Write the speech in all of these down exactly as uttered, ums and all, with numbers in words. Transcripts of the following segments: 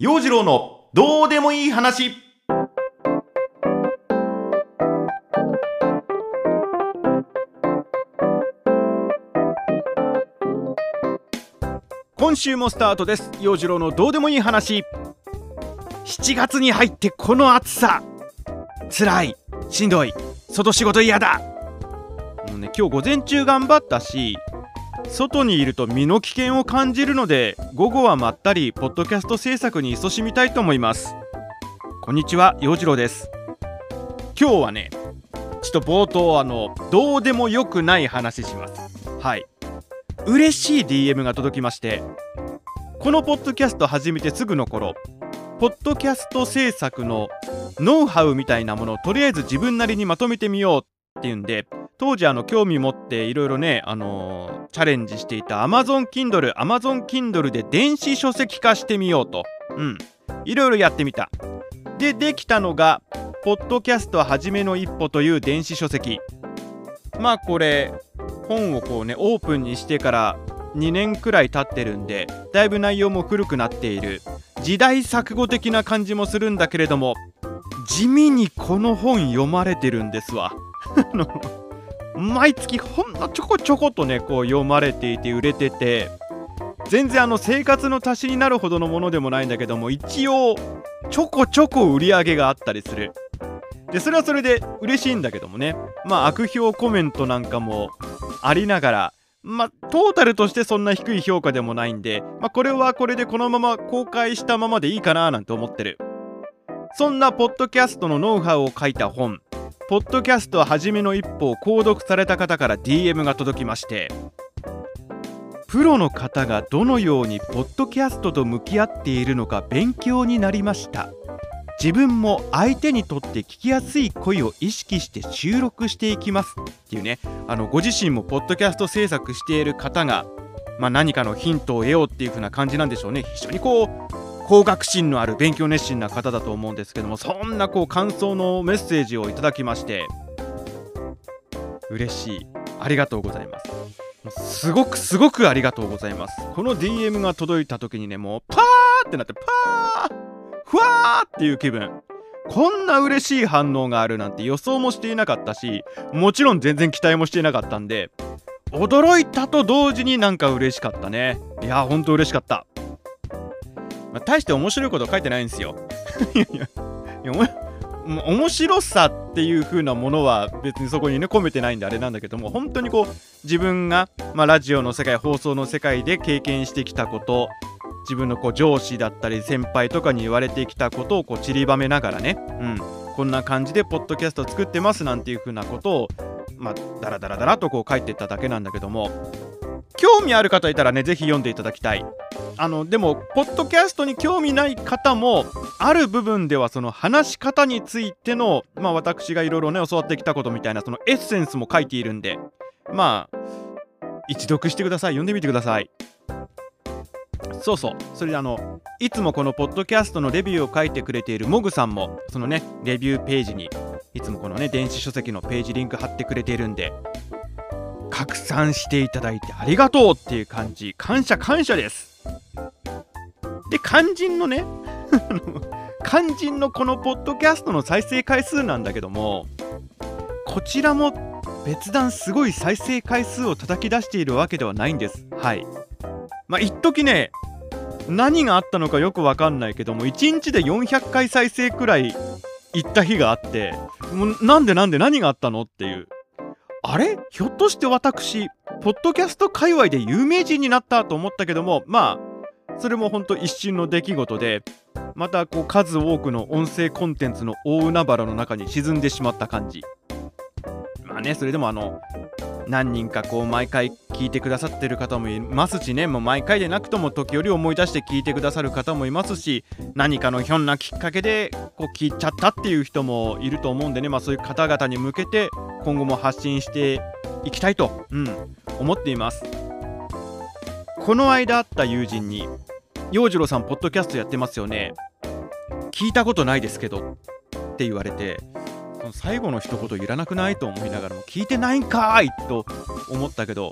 陽次郎のどうでもいい話。今週もスタートです。陽次郎のどうでもいい話。しちがつに入ってこの暑さ、つらい、しんどい、外仕事嫌だ。もうね、今日午前中頑張ったし、外にいると身の危険を感じるので、午後はまったりポッドキャスト制作に勤しみたいと思います。こんにちは、陽次郎です。今日はね、ちょっと冒頭あのどうでもよくない話します。はい、嬉しい ディーエム が届きまして、このポッドキャスト始めてすぐの頃、ポッドキャスト制作のノウハウみたいなものをとりあえず自分なりにまとめてみようっていうんで、当時あの興味持っていろいろね、あのー、チャレンジしていた Amazon Kindle、Amazon Kindle で電子書籍化してみようと、うん、いろいろやってみた。で、できたのがポッドキャストはじめの一歩という電子書籍。まあこれ本をこうねオープンにしてからにねんくらい経ってるんで、だいぶ内容も古くなっている、時代錯誤的な感じもするんだけれども、地味にこの本読まれてるんですわ毎月ほんのちょこちょことねこう読まれていて売れてて、全然あの生活の足しになるほどのものでもないんだけども、一応ちょこちょこ売り上げがあったりする。でそれはそれで嬉しいんだけどもね、まあ悪評コメントなんかもありながら、まあトータルとしてそんな低い評価でもないんで、まあこれはこれでこのまま公開したままでいいかななんて思ってる。そんなポッドキャストのノウハウを書いた本、ポッドキャストはじめの一歩を購読された方から ディーエム が届きまして、プロの方がどのようにポッドキャストと向き合っているのか勉強になりました。自分も相手にとって聞きやすい声を意識して収録していきますっていうね、あのご自身もポッドキャスト制作している方が、まあ、何かのヒントを得ようっていう風な感じなんでしょうね。非常にこう高学心のある勉強熱心な方だと思うんですけども、そんなこう感想のメッセージをいただきまして、嬉しい、ありがとうございます。すごくすごくありがとうございます。この ディーエム が届いた時にね、もうパーってなって、パーふわーっていう気分。こんな嬉しい反応があるなんて予想もしていなかったし、もちろん全然期待もしていなかったんで、驚いたと同時になんか嬉しかったね。いやほんと嬉しかった。まあ、大して面白いこと書いてないんですよいやいやいや面白さっていう風なものは別にそこにね込めてないんであれなんだけども、本当にこう自分が、まあ、ラジオの世界、放送の世界で経験してきたこと、自分のこう上司だったり先輩とかに言われてきたことをこう散りばめながらね、うん、こんな感じでポッドキャスト作ってますなんていう風なことを、まあ、ダラダラダラとこう書いていっただけなんだけども、興味ある方いたらねぜひ読んでいただきたい。あのでもポッドキャストに興味ない方も、ある部分ではその話し方についての、まあ私がいろいろね教わってきたことみたいなそのエッセンスも書いているんで、まあ一読してください。読んでみてください。そうそう、それであのいつもこのポッドキャストのレビューを書いてくれているモグさんも、そのねレビューページにいつもこのね電子書籍のページリンク貼ってくれているんで、拡散していただいてありがとうっていう感じ、感謝感謝です。で肝心のね肝心のこのポッドキャストの再生回数なんだけども、こちらも別段すごい再生回数を叩き出しているわけではないんです。はい、まあ一時ね何があったのかよくわかんないけども、いちにちでよんひゃっかい再生くらいいった日があって、もうなんでなんで何があったのっていう、あれひょっとして私ポッドキャスト界隈で有名人になったと思ったけども、まあそれもほんと一瞬の出来事で、またこう数多くの音声コンテンツの大海原の中に沈んでしまった感じ。まあね、それでもあの何人かこう毎回聞いてくださってる方もいますしね、もう毎回でなくとも時折思い出して聞いてくださる方もいますし、何かのひょんなきっかけでこう聞いちゃったっていう人もいると思うんでね、まあそういう方々に向けて今後も発信していきたいと、うん、思っています。この間会った友人に、陽次郎さんポッドキャストやってますよね、聞いたことないですけどって言われて、最後の一言いらなくないと思いながらも、聞いてないんかーいと思ったけど、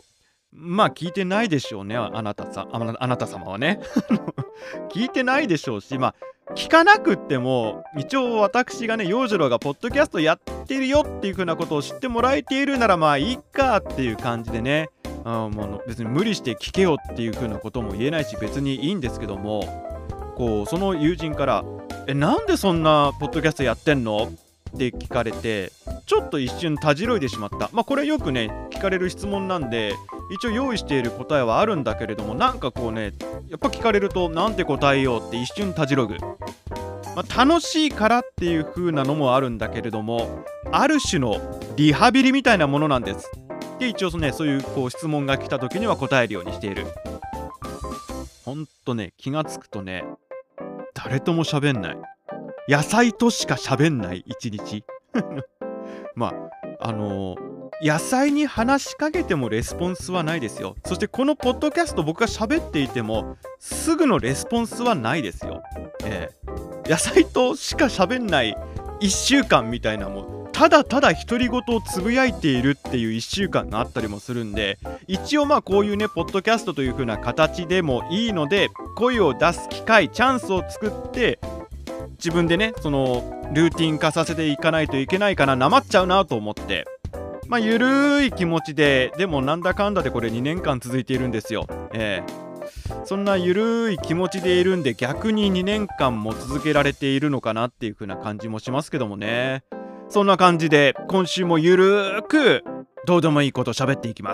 まあ聞いてないでしょうね、あなたさあなあなた様はね。聞いてないでしょうし、まあ聞かなくっても一応私がね、陽次郎がポッドキャストやってるよっていう風なことを知ってもらえているならまあいいかっていう感じでね、あもう別に無理して聞けよっていう風なことも言えないし別にいいんですけども、こうその友人から「えなんでそんなポッドキャストやってんの?」って聞かれて、ちょっと一瞬たじろいでしまった。まあこれよくね聞かれる質問なんで一応用意している答えはあるんだけれども、なんかこうねやっぱ聞かれるとなんて答えようって一瞬たじろぐ。まあ、楽しいからっていう風なのもあるんだけれども、ある種のリハビリみたいなものなんです。で一応ねそういうこう質問が来た時には答えるようにしている。ほんとね気がつくとね誰とも喋んない、野菜としか喋んない一日。まああのー野菜に話しかけてもレスポンスはないですよ。そしてこのポッドキャスト僕が喋っていてもすぐのレスポンスはないですよ。えー、野菜としか喋んないいっしゅうかんみたいな、もうただただ独り言をつぶやいているっていういっしゅうかんがあったりもするんで、一応まあこういうねポッドキャストという風な形でもいいので声を出す機会チャンスを作って自分でねそのルーティン化させていかないといけないかな、なまっちゃうなと思って、まあゆるい気持ちで、でもなんだかんだでこれにねんかん続いているんですよ。えー、そんなゆるい気持ちでいるんで逆ににねんかんも続けられているのかなっていう風な感じもしますけどもね。そんな感じで今週もゆるーくどうでもいいこと喋っていきます。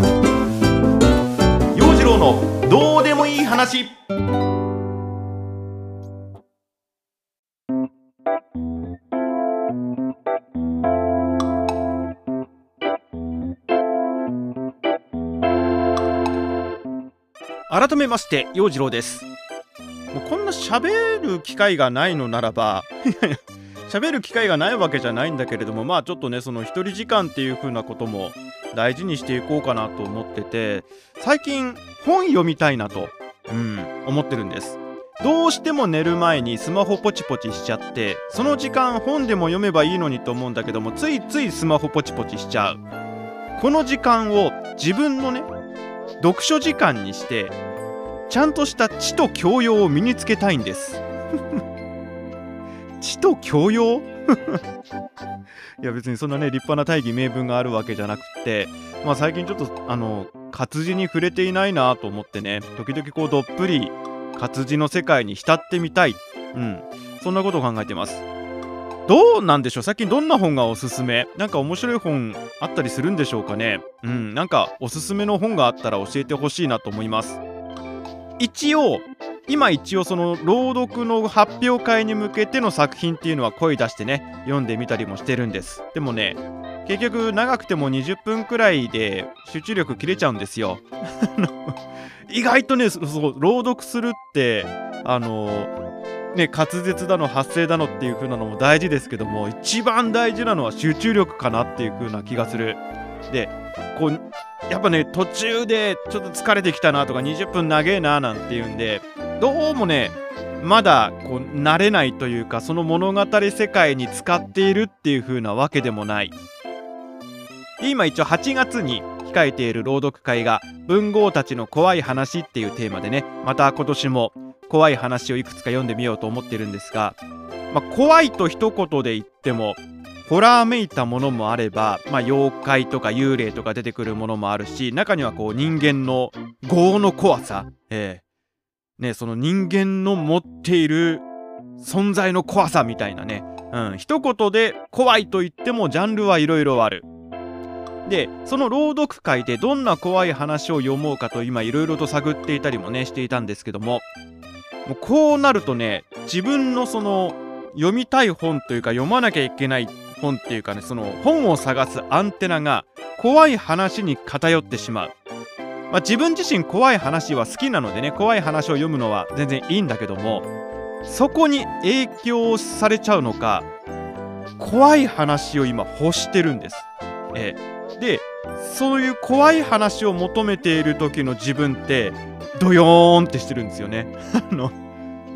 陽次郎のどうでもいい話。改めまして陽次郎です。もうこんな喋る機会がないのならば喋る機会がないわけじゃないんだけれども、まあちょっとねその一人時間っていう風なことも大事にしていこうかなと思ってて、最近本読みたいなと、うん、思ってるんです。どうしても寝る前にスマホポチポチしちゃって、その時間本でも読めばいいのにと思うんだけども、ついついスマホポチポチしちゃう。この時間を自分のね読書時間にしてちゃんとした知と教養を身につけたいんです。知と教養いや別にそんなね立派な大義名分があるわけじゃなくて、まあ最近ちょっとあの活字に触れていないなと思ってね、時々こうどっぷり活字の世界に浸ってみたい、うん、そんなことを考えてます。どうなんでしょう、最近どんな本がおすすめ、なんか面白い本あったりするんでしょうかね。うん、なんかおすすめの本があったら教えてほしいなと思います。一応今一応その朗読の発表会に向けての作品っていうのは声出してね読んでみたりもしてるんです。でもね結局長くてもにじゅっぷんくらいで集中力切れちゃうんですよ。意外とねそうそう朗読するってあのね滑舌だの発声だのっていう風なのも大事ですけども、一番大事なのは集中力かなっていう風な気がする。でこうやっぱね途中でちょっと疲れてきたなとかにじゅっぷん長えななんていうんでどうもねまだこう慣れないというか、その物語世界に使っているっていう風なわけでもない。今一応はちがつに控えている朗読会が文豪たちの怖い話っていうテーマでね、また今年も怖い話をいくつか読んでみようと思ってるんですが、まあ、怖いと一言で言ってもホラーめいたものもあれば、まあ、妖怪とか幽霊とか出てくるものもあるし、中にはこう人間の業の怖さ、えーね、その人間の持っている存在の怖さみたいなね、うん、一言で怖いと言ってもジャンルはいろいろある。でその朗読会でどんな怖い話を読もうかと今いろいろと探っていたりもねしていたんですけども、もうこうなるとね自分のその読みたい本というか読まなきゃいけない本っていうかね、その本を探すアンテナが怖い話に偏ってしまう。まあ、自分自身怖い話は好きなのでね怖い話を読むのは全然いいんだけども、そこに影響されちゃうのか怖い話を今欲してるんです。ええ、でそういう怖い話を求めている時の自分ってドヨーンってしてるんですよね。あの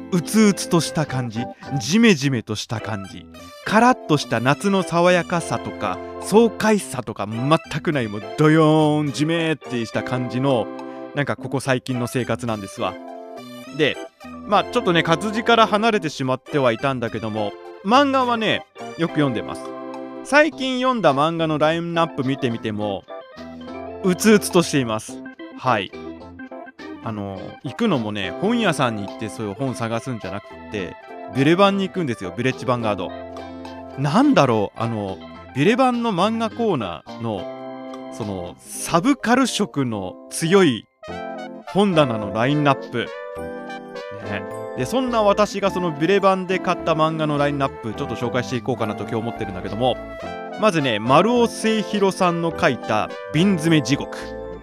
うつうつとした感じ、ジメジメとした感じ、カラッとした夏の爽やかさとか爽快さとか全くない、もうドヨーンジメーってした感じのなんかここ最近の生活なんですわ。でまあちょっとね活字から離れてしまってはいたんだけども、漫画はねよく読んでます。最近読んだ漫画のラインナップ見てみてもうつうつとしています。はい。あの行くのもね、本屋さんに行ってそういう本探すんじゃなくてビレバンに行くんですよ。ビレッジヴァンガード。なんだろう、あのビレバンの漫画コーナーのそのサブカル色の強い本棚のラインナップ、ね、でそんな私がそのビレバンで買った漫画のラインナップちょっと紹介していこうかなと今日思ってるんだけども、まずね丸尾末広さんの書いた瓶詰め地獄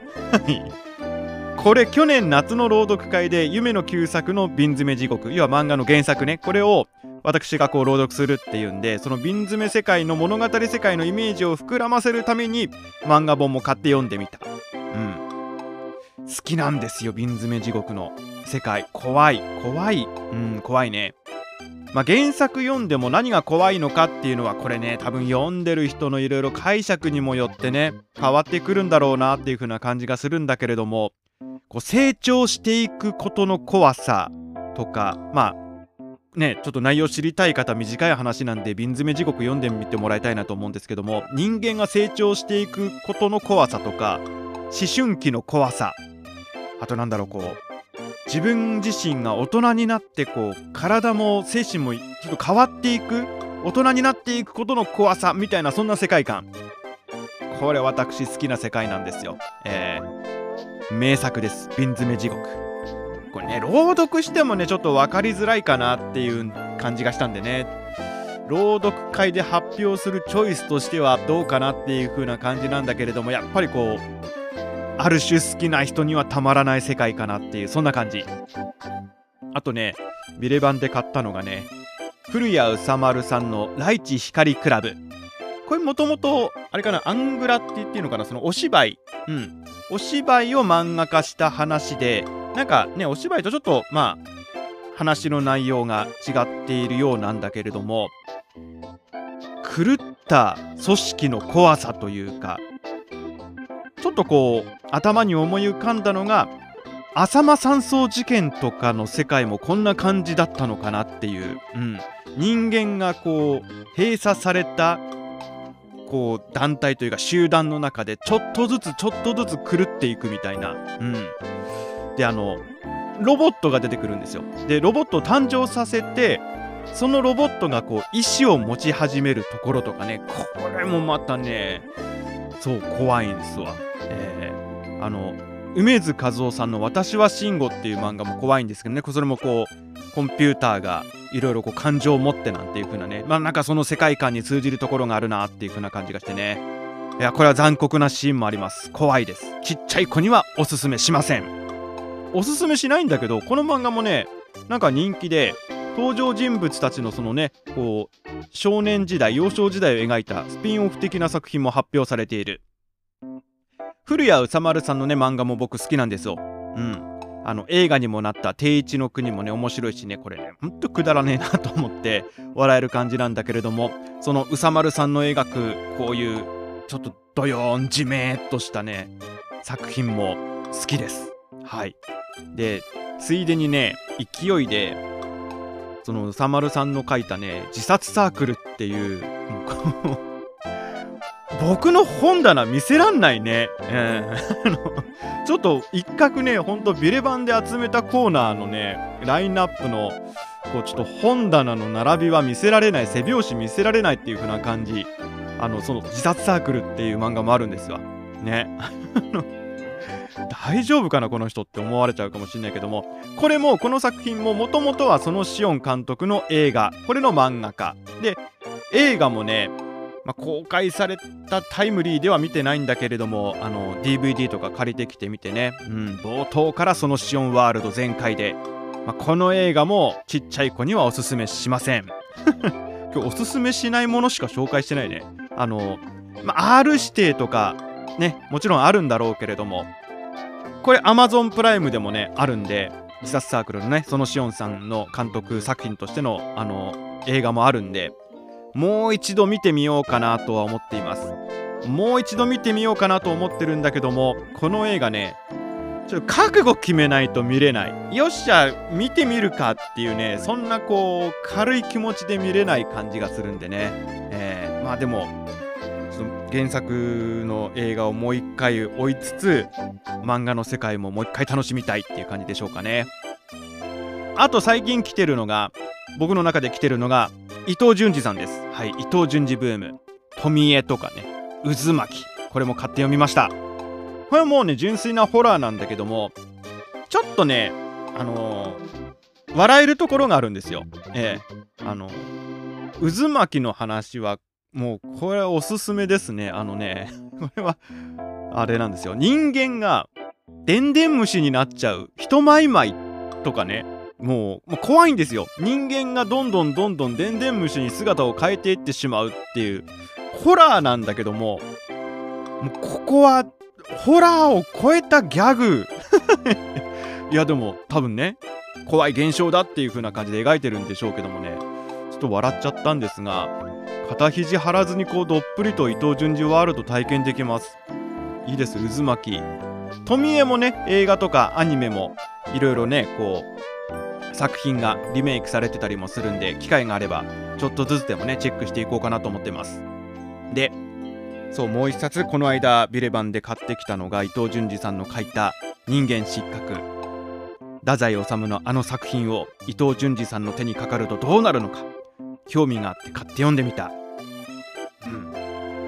これ去年夏の朗読会で夢の旧作の瓶詰め地獄、要は漫画の原作ね、これを私がこう朗読するっていうんで、その瓶詰め世界の物語世界のイメージを膨らませるために漫画本も買って読んでみた。うん好きなんですよ、瓶詰め地獄の世界。怖い怖いうん怖いね。まあ原作読んでも何が怖いのかっていうのはこれね多分読んでる人のいろいろ解釈にもよってね変わってくるんだろうなっていう風な感じがするんだけれども、こう成長していくことの怖さとか、まあねちょっと内容知りたい方短い話なんで瓶詰め地獄読んでみてもらいたいなと思うんですけども、人間が成長していくことの怖さとか思春期の怖さ、あとなんだろう、こう自分自身が大人になってこう体も精神もちょっと変わっていく、大人になっていくことの怖さみたいな、そんな世界観。これ私好きな世界なんですよ。えー、名作です、瓶詰め地獄。これね朗読してもねちょっと分かりづらいかなっていう感じがしたんでね、朗読会で発表するチョイスとしてはどうかなっていう風な感じなんだけれども、やっぱりこうある種好きな人にはたまらない世界かなっていう、そんな感じ。あとねビレバンで買ったのがね古谷宇佐丸さんのライチ光クラブ。これもともとあれかな、アングラって言っていいのかな、そのお芝居、うんお芝居を漫画化した話で、なんかねお芝居とちょっとまあ話の内容が違っているようなんだけれども、狂った組織の怖さというか、ちょっとこう頭に思い浮かんだのが浅間山荘事件とかの世界もこんな感じだったのかなっていう、うん、人間がこう閉鎖されたこう団体というか集団の中でちょっとずつちょっとずつ狂っていくみたいな、うん、であのロボットが出てくるんですよ。でロボットを誕生させてそのロボットがこう意志を持ち始めるところとかね、これもまたねそう怖いんですわ。えー、あの梅津和夫さんの私は慎吾っていう漫画も怖いんですけどね、それもこうコンピューターがいろいろこう感情を持ってなんていう風なね、まあなんかその世界観に通じるところがあるなっていう風な感じがしてね、いやこれは残酷なシーンもあります。怖いです。ちっちゃい子にはおすすめしません。おすすめしないんだけど、この漫画もねなんか人気で、登場人物たちのそのねこう少年時代幼少時代を描いたスピンオフ的な作品も発表されている。古谷宇佐丸さんのね漫画も僕好きなんですよ。うんあの映画にもなった定一の国もね面白いしね、これねほんとくだらねえなと思って笑える感じなんだけれども、その宇佐丸さんの描くこういうちょっとドヨーンじめーっとしたね作品も好きです。はい。でついでにね勢いでその宇佐丸さんの書いたね自殺サークルっていう僕の本棚見せらんないね、えー、ちょっと一角ねほんとビレバンで集めたコーナーのねラインナップのこうちょっと本棚の並びは見せられない、背表紙見せられないっていう風な感じ。あのその自殺サークルっていう漫画もあるんですわね大丈夫かなこの人って思われちゃうかもしれないけども、これもこの作品ももともとはそのシオン監督の映画、これの漫画家で、映画もね、まあ、公開されたタイムリーでは見てないんだけれども、あの ディーブイディー とか借りてきてみてね、うん、冒頭からそのシオンワールド全開で、まあ、この映画もちっちゃい子にはおすすめしません今日おすすめしないものしか紹介してないね。あの、まあ、R 指定とかねもちろんあるんだろうけれども、これ Amazon プライムでもねあるんで、 自殺サークルのね園子音さんの監督作品としてのあの映画もあるんで、もう一度見てみようかなとは思っています。もう一度見てみようかなと思ってるんだけども、この映画ねちょっと覚悟決めないと見れない。よっしゃ見てみるかっていうね、そんなこう軽い気持ちで見れない感じがするんでね、えー、まあでもその原作の映画をもう一回追いつつ、漫画の世界ももう一回楽しみたいっていう感じでしょうかね。あと最近来てるのが、僕の中で来てるのが伊藤潤二さんです。はい、伊藤潤二ブーム。富江とかね、渦巻き、これも買って読みました。これはもうね純粋なホラーなんだけども、ちょっとねあのー、笑えるところがあるんですよ。ええ、あの渦巻きの話はもうこれおすすめですね。あのねこれはあれなんですよ。人間がでんでん虫になっちゃう人まいまいとかね、もう、もう怖いんですよ。人間がどんどんどんどんでんでん虫に姿を変えていってしまうっていうホラーなんだけども、もうここはホラーを超えたギャグいやでも多分ね怖い現象だっていう風な感じで描いてるんでしょうけどもね、ちょっと笑っちゃったんですが、肩肘張らずにこうどっぷりと伊藤潤二ワールド体験できます。いいです。渦巻き、富江もね映画とかアニメもいろいろねこう作品がリメイクされてたりもするんで、機会があればちょっとずつでもねチェックしていこうかなと思ってます。でそうもう一冊この間ビレバンで買ってきたのが伊藤潤二さんの書いた人間失格。太宰治のあの作品を伊藤潤二さんの手にかかるとどうなるのか興味があって買って読んでみた。うん、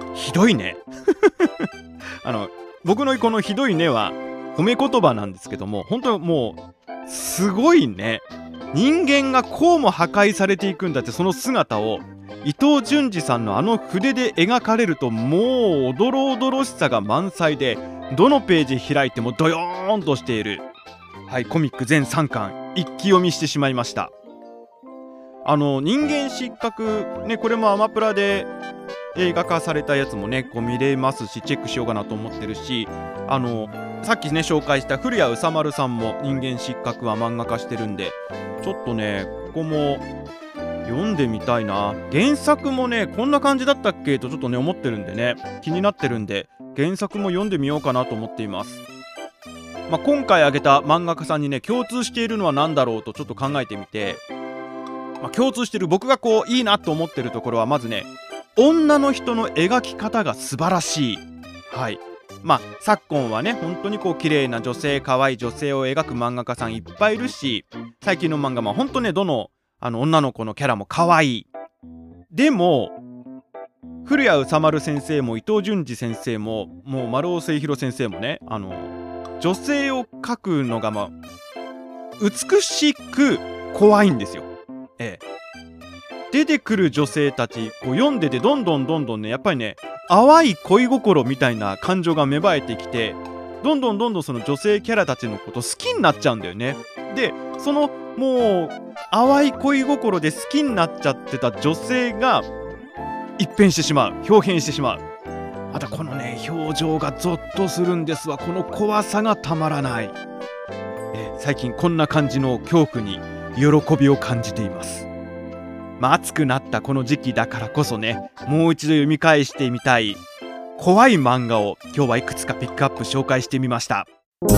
ひどいねあの僕のこのひどいねは褒め言葉なんですけども、本当もうすごいね。人間がこうも破壊されていくんだって、その姿を伊藤潤二さんのあの筆で描かれると、もうおどろおどろしさが満載で、どのページ開いてもドヨーンとしている。はい、コミック全さんかん一気読みしてしまいました。あの人間失格ね、これもアマプラで映画化されたやつもねこう見れますし、チェックしようかなと思ってるし、あのさっきね紹介した古谷宇佐丸さんも人間失格は漫画化してるんで、ちょっとねここも読んでみたいな。原作もねこんな感じだったっけとちょっとね思ってるんでね、気になってるんで原作も読んでみようかなと思っています。まあ、今回挙げた漫画家さんにね共通しているのは何だろうとちょっと考えてみて、まあ、共通してる僕がこういいなと思ってるところは、まずね女の人の描き方が素晴らしい。はい、まあ昨今はね本当にこう綺麗な女性、可愛い女性を描く漫画家さんいっぱいいるし、最近の漫画も本当ねどのあの女の子のキャラも可愛い。でも古谷宇佐丸先生も伊藤潤二先生ももう丸尾末広先生もね、あの女性を描くのがまあ美しく怖いんですよ。ええ、出てくる女性たちこう読んでてどんどんどんどんねやっぱりね淡い恋心みたいな感情が芽生えてきて、どんどんどんどんその女性キャラたちのこと好きになっちゃうんだよね。でそのもう淡い恋心で好きになっちゃってた女性が一変してしまう、表変してしまう。またこのね表情がゾッとするんですわ。この怖さがたまらない。え最近こんな感じの恐怖に喜びを感じています。まあ暑くなったこの時期だからこそね、もう一度読み返してみたい怖い漫画を今日はいくつかピックアップ紹介してみました。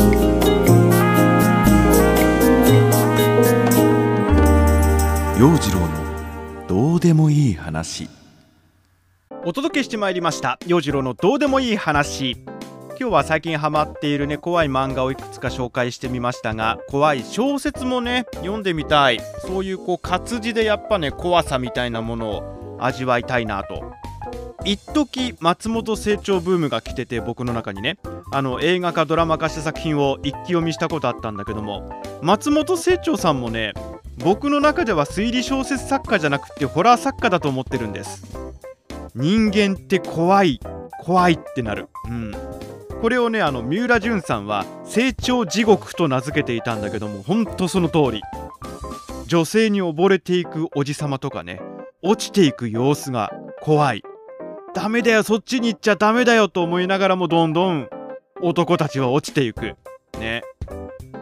陽次郎のどうでもいい話、お届けしてまいりました陽次郎のどうでもいい話。今日は最近ハマっているね怖い漫画をいくつか紹介してみましたが、怖い小説もね読んでみたい。そういうこう活字でやっぱね怖さみたいなものを味わいたいなと。一時松本清張ブームが来てて、僕の中にねあの映画化ドラマ化した作品を一気読みしたことあったんだけども、松本清張さんもね僕の中では推理小説作家じゃなくてホラー作家だと思ってるんです。人間って怖い怖いってなる。うんこれをねあの三浦淳さんは成長地獄と名付けていたんだけども、ほんとその通り。女性に溺れていくおじさまとかね、落ちていく様子が怖い。ダメだよそっちに行っちゃダメだよと思いながらもどんどん男たちは落ちていくね。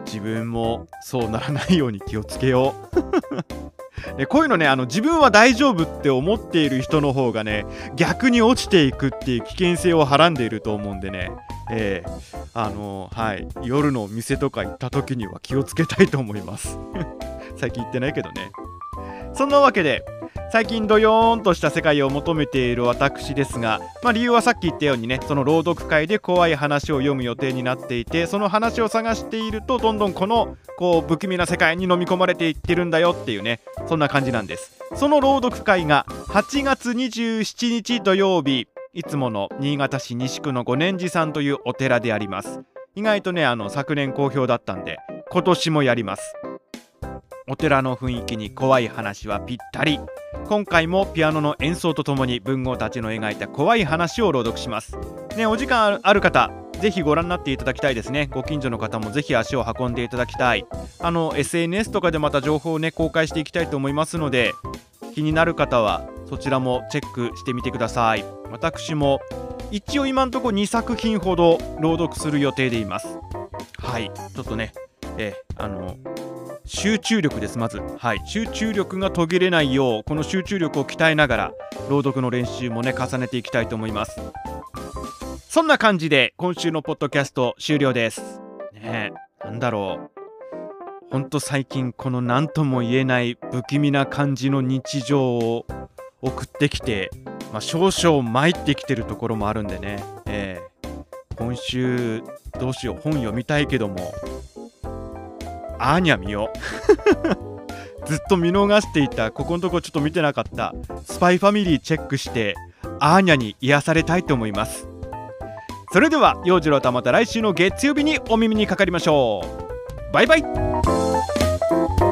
自分もそうならないように気をつけようでこういうのね、あの自分は大丈夫って思っている人の方がね、逆に落ちていくっていう危険性をはらんでいると思うんでね、えー、あのー、はい夜の店とか行った時には気をつけたいと思います最近行ってないけどね。そんなわけで最近ドヨーンとした世界を求めている私ですが、まあ、理由はさっき言ったようにね、その朗読会で怖い話を読む予定になっていて、その話を探しているとどんどんこのこう不気味な世界に飲み込まれていってるんだよっていうね、そんな感じなんです。その朗読会がはちがつにじゅうしちにち土曜日、いつもの新潟市西区の五年寺さんというお寺であります。意外とね、あの昨年好評だったんで今年もやります。お寺の雰囲気に怖い話はぴったり。今回もピアノの演奏とともに文豪たちの描いた怖い話を朗読します、ね、お時間ある方ぜひご覧になっていただきたいですね。ご近所の方もぜひ足を運んでいただきたい。あの エスエヌエス とかでまた情報をね公開していきたいと思いますので、気になる方はそちらもチェックしてみてください。私も一応今んとこにさくひんほど朗読する予定でいます。はい、ちょっとねえあの集中力です。まず、はい、集中力が途切れないよう、この集中力を鍛えながら朗読の練習もね重ねていきたいと思います。そんな感じで今週のポッドキャスト終了ですね。えなんだろう、ほんと最近この何とも言えない不気味な感じの日常を送ってきて、まあ、少々参ってきてるところもあるんでね、えー、今週どうしよう、本読みたいけどもアーニャ見ようずっと見逃していた、ここのとこちょっと見てなかったスパイファミリーチェックしてアーニャに癒されたいと思います。それでは陽次郎とまた来週の月曜日にお耳にかかりましょう。バイバイ。